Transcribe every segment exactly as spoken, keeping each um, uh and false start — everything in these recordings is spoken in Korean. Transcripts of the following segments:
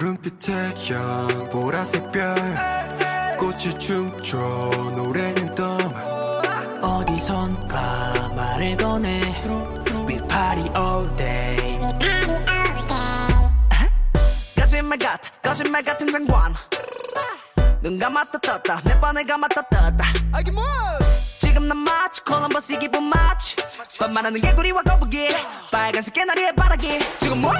푸른빛 태양 보라색 별 꽃이 춤춰 노래는 또 어디선가 말을 꺼내 We party all day 거짓말 같아 거짓말 같은 장관 눈 감았다 떴다 몇 번을 감았다 떴다 지금 난 마치 콜럼버스 기분 마치 반말하는 개구리와 거북이 빨간색 깨나리의 바라기 지금 뭐?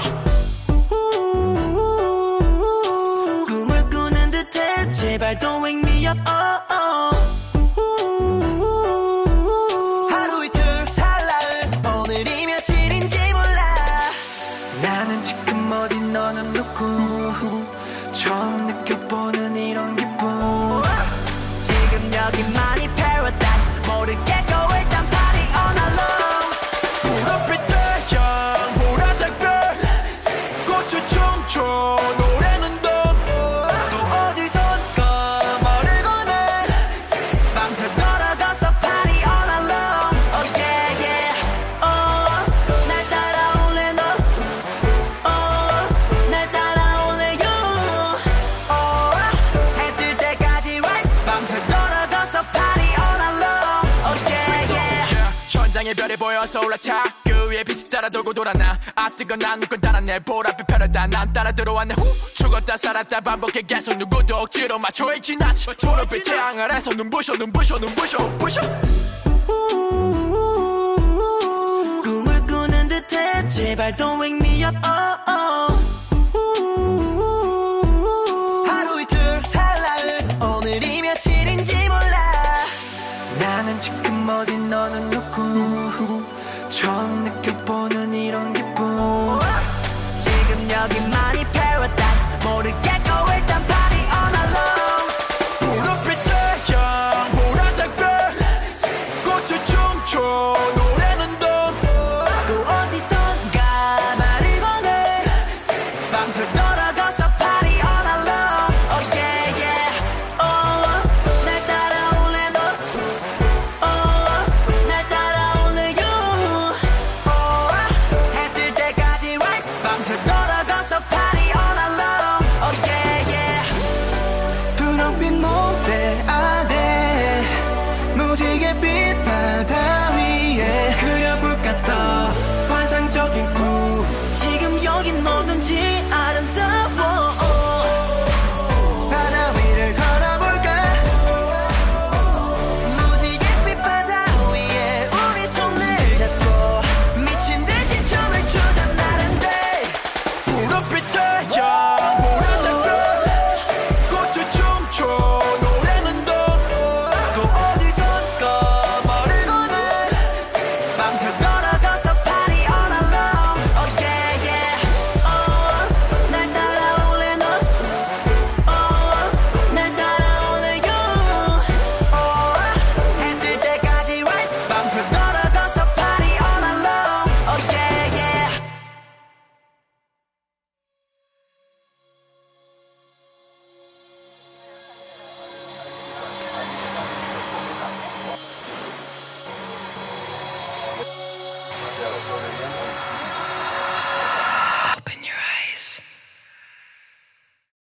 꿈을 꾸는 듯해 제발 don't wake me up oh, oh. 하루 이틀 찰나을 오늘이 며칠인지 몰라 나는 지금 어디 너는 누구 처음 느껴보는 이런 기분 지금 여기만이 paradise 모르겠고 일단 party all night long 푸른빛 태양 보라색 별 꽃이 춤춰 노래는 또 또 어디선가 말을 꺼내 밤새 돌아가서 party all night long oh yeah yeah oh 날 따라올래 너 oh 날 따라올래 you oh 해 뜰 때까지 right 밤새 돌아가서 party all night long oh yeah yeah 천장에 별이 보여서 올라타 그 위에 빛이 따라 돌고 돌아나 아 뜨거 난 눈권 달았네 보랏빛 펴려다 난 따라 들어왔네 후 죽었다 살았다 반복해 계속 누구도 억지로 맞춰 있진 않지 푸른빛 태양 아래서 눈부셔 눈부셔 눈부셔 부셔 꿈을 꾸는 듯해 제발 don't wake me up oh, oh. 하루 이틀 찰나을 오늘이 며칠인지 몰라 나는 지금 어디 너는 누구 처음 느껴보는 이런 기분 지금 여기만이 paradise 모르겠고 일단 party all night long 푸른빛 태양 보라색 별 꽃이 춤춰 노래는 또 또 어디선가 말을 꺼내 밤새